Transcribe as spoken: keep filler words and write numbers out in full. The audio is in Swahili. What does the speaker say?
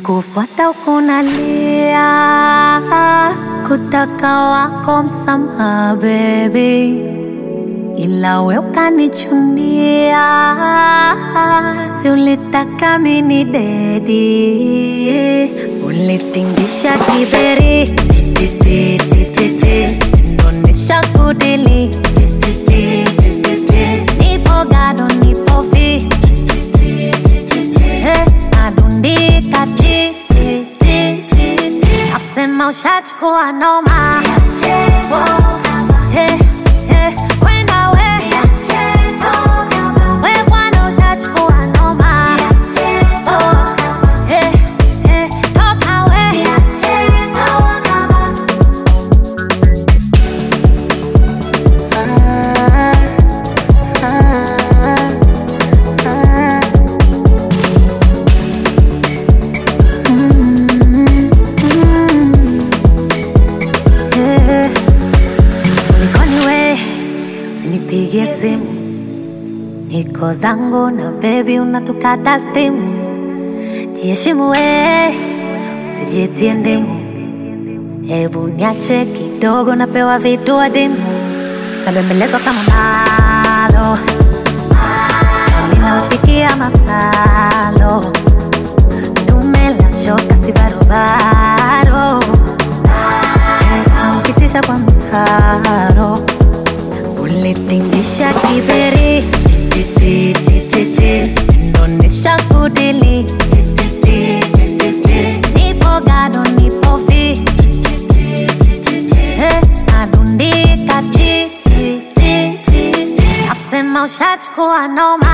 Kufuata ukunalia, kutaka wako msamaha baby, ila we ukanichunia, si ulitaka mini dedi, ulitingisha kiberi, titi titi titi, ndonesha kudili, titi titi titi, nipo gado nipo fi, nadundika ti ti ti ti, nasema ushachukua noma, hey, hey, kwenda we, we bwana ushachukua noma, hey, hey, toka we, nipige simu, niko zangu na baby unatukata stimu. Jiheshimu we, usijitie ndimu, hebu niache kidogo napewa vitu adimu. Nabembelezwa kama malo, ninaupikia masalo, tumela shoka si barobaro, naukitisha kwa mtaro. Ulitingisha kiberi, titi titi titi, ndonesha kudili, titi titi titi, nipo gado nipo fi, hey, nadundika ti ti ti ti, nasema ushachukua noma.